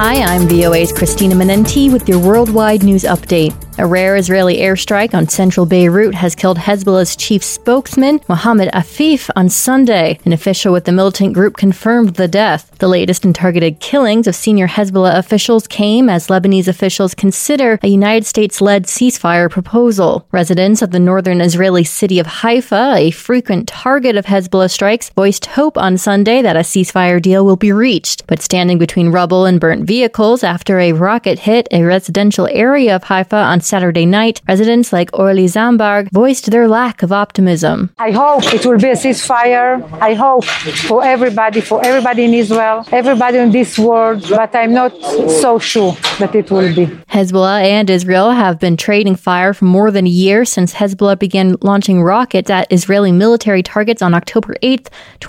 Hi, I'm VOA's Christina Menenti with your worldwide news update. A rare Israeli airstrike on central Beirut has killed Hezbollah's chief spokesman, Mohammed Afif, on Sunday. An official with the militant group confirmed the death. The latest in targeted killings of senior Hezbollah officials came as Lebanese officials consider a United States-led ceasefire proposal. Residents of the northern Israeli city of Haifa, a frequent target of Hezbollah strikes, voiced hope on Sunday that a ceasefire deal will be reached. But standing between rubble and burnt vehicles after a rocket hit a residential area of Haifa on Saturday night, residents like Orly Zambarg voiced their lack of optimism. I hope it will be a ceasefire. I hope for everybody in Israel, everybody in this world, but I'm not so sure that it will be. Hezbollah and Israel have been trading fire for more than a year since Hezbollah began launching rockets at Israeli military targets on October 8th,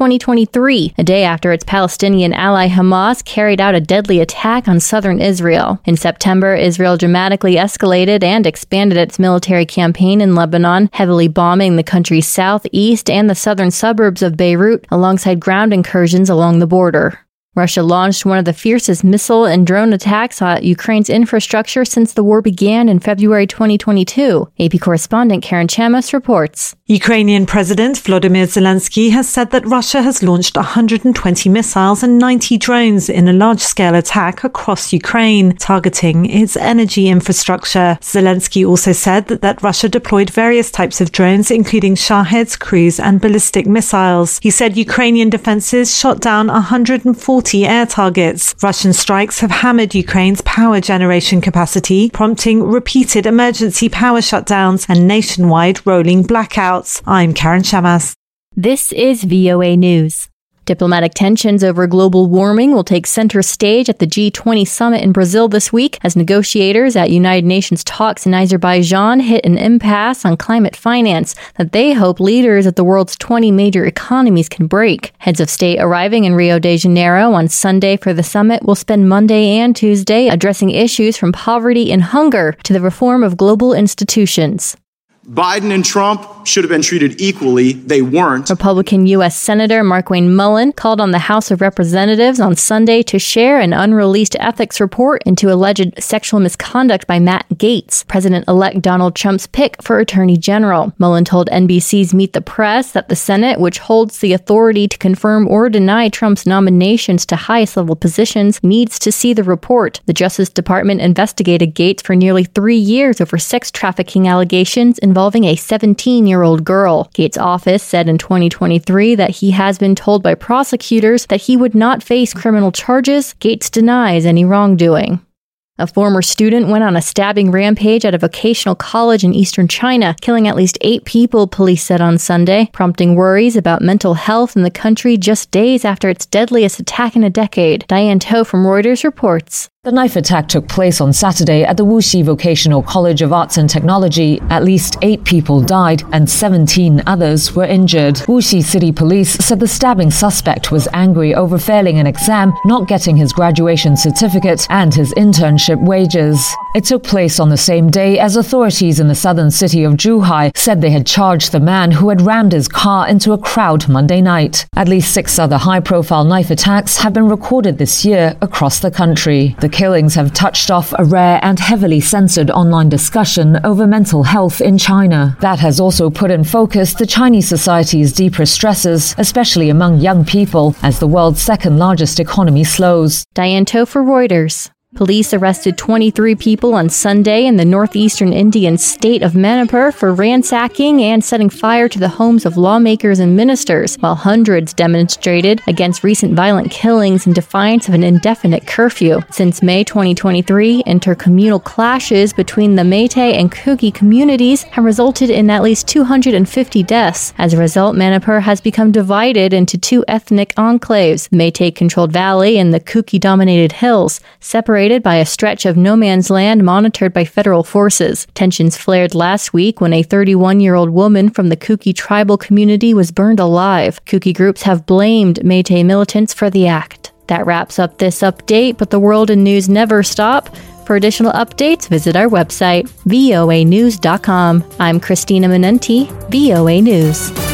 2023, a day after its Palestinian ally Hamas carried out a deadly attack on southern Israel. In September, Israel dramatically escalated and expanded its military campaign in Lebanon, heavily bombing the country's southeast and the southern suburbs of Beirut, alongside ground incursions along the border. Russia launched one of the fiercest missile and drone attacks on Ukraine's infrastructure since the war began in February 2022. AP correspondent Karen Chamas reports. Ukrainian President Volodymyr Zelensky has said that Russia has launched 120 missiles and 90 drones in a large-scale attack across Ukraine, targeting its energy infrastructure. Zelensky also said that Russia deployed various types of drones, including Shaheds, cruise and ballistic missiles. He said Ukrainian defenses shot down 140 air targets. Russian strikes have hammered Ukraine's power generation capacity, prompting repeated emergency power shutdowns and nationwide rolling blackouts. I'm Karen Chamas. This is VOA News. Diplomatic tensions over global warming will take center stage at the G20 summit in Brazil this week as negotiators at United Nations talks in Azerbaijan hit an impasse on climate finance that they hope leaders of the world's 20 major economies can break. Heads of state arriving in Rio de Janeiro on Sunday for the summit will spend Monday and Tuesday addressing issues from poverty and hunger to the reform of global institutions. Biden and Trump should have been treated equally. They weren't. Republican U.S. Senator Markwayne Mullin called on the House of Representatives on Sunday to share an unreleased ethics report into alleged sexual misconduct by Matt Gaetz, President-elect Donald Trump's pick for Attorney General. Mullin told NBC's Meet the Press that the Senate, which holds the authority to confirm or deny Trump's nominations to highest-level positions, needs to see the report. The Justice Department investigated Gaetz for nearly 3 years over sex trafficking allegations involving a 17-year-old girl. Gaetz' office said in 2023 that he has been told by prosecutors that he would not face criminal charges. Gaetz denies any wrongdoing. A former student went on a stabbing rampage at a vocational college in eastern China, killing at least 8 people, police said on Sunday, prompting worries about mental health in the country just days after its deadliest attack in a decade. Diane To from Reuters reports. The knife attack took place on Saturday at the Wuxi Vocational College of Arts and Technology. At least 8 people died and 17 others were injured. Wuxi City Police said the stabbing suspect was angry over failing an exam, not getting his graduation certificate, and his internship wages. It took place on the same day as authorities in the southern city of Zhuhai said they had charged the man who had rammed his car into a crowd Monday night. At least 6 other high-profile knife attacks have been recorded this year across the country. The killings have touched off a rare and heavily censored online discussion over mental health in China. That has also put in focus the Chinese society's deepest stresses, especially among young people, as the world's second largest economy slows. Diane To for Reuters. Police arrested 23 people on Sunday in the northeastern Indian state of Manipur for ransacking and setting fire to the homes of lawmakers and ministers, while hundreds demonstrated against recent violent killings in defiance of an indefinite curfew. Since May 2023, intercommunal clashes between the Meitei and Kuki communities have resulted in at least 250 deaths. As a result, Manipur has become divided into 2 ethnic enclaves, the Meitei-controlled valley and the Kuki-dominated hills, separated by a stretch of no man's land monitored by federal forces. Tensions flared last week when a 31-year-old woman from the Kuki tribal community was burned alive. Kuki groups have blamed Meitei militants for the act. That wraps up this update, but the world and news never stop. For additional updates, visit our website, voanews.com. I'm Christina Menenti, VOA News.